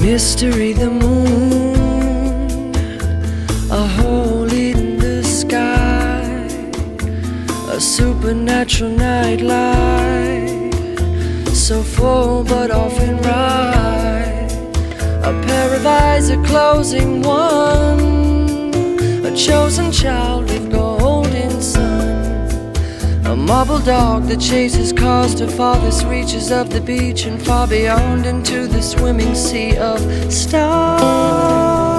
Mystery, the moon, a hole in the sky, a supernatural nightlight, so full but often right. A pair of eyes, a closing one, a chosen child with golden sun. A marble dog that chases cars to farthest reaches of the beach and far beyond into the swimming sea of stars.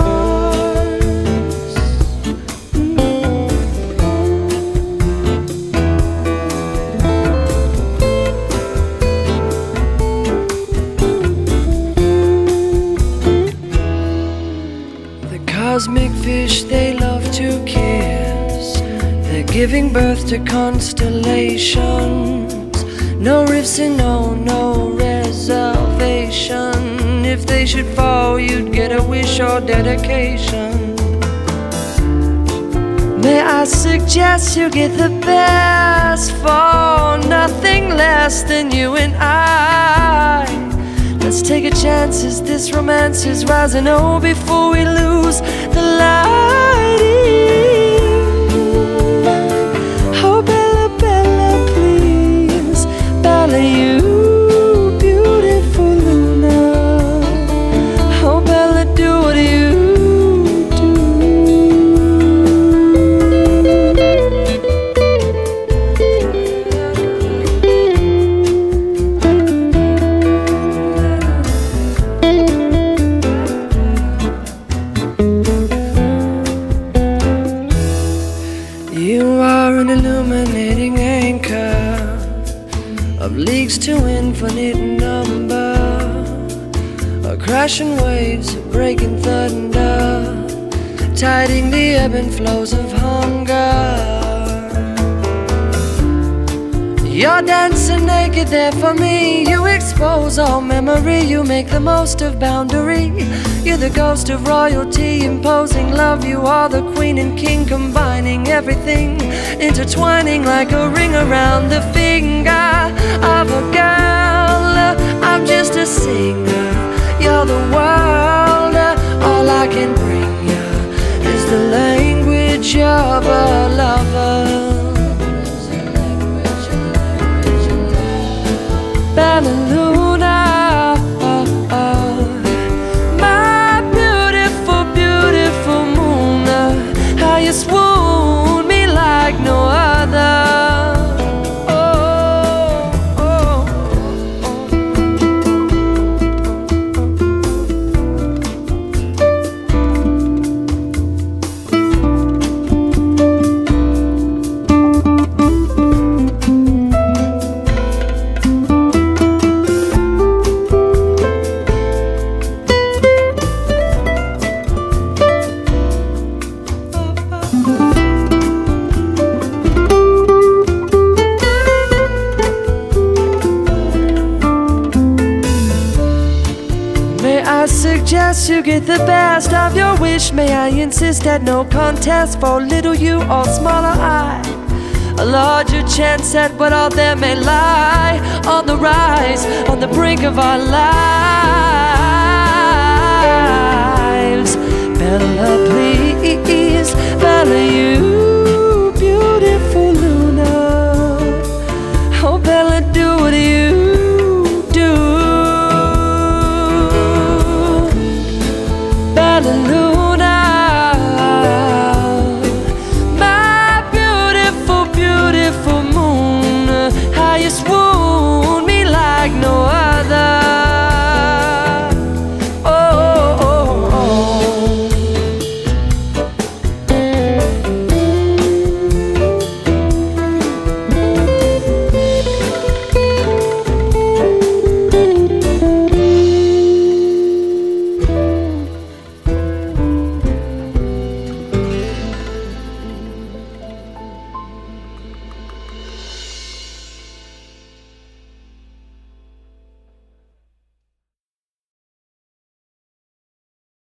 The cosmic fish they love to kiss, they're giving birth to constellations. No rifts and no reservation. If they should fall, you'd get a wish or dedication. May I suggest you get the best for nothing less than you and I. Let's take a chance as this romance is rising. Oh, before we lose the light. You beautiful Luna, oh Bella, do what you do. You are an illuminating anchor of leagues to infinite number, a crashing waves, a breaking thunder, tiding the ebb and flows of hunger. You're dancing naked there for me. You expose all memory. You make the most of boundary. You're the ghost of royalty, imposing love. You are the queen and king, combining everything, intertwining like a ring around the finger of a girl. I'm just a singer. You're the world. All I can bring you is the language of a lover. Bella Luna, my beautiful, beautiful moon, how you swoon me like no other. I suggest you get the best of your wish. May I insist at no contest for little you or smaller I. A larger chance at what all there may lie. On the rise, on the brink of our lives. Bella, please, Bella, you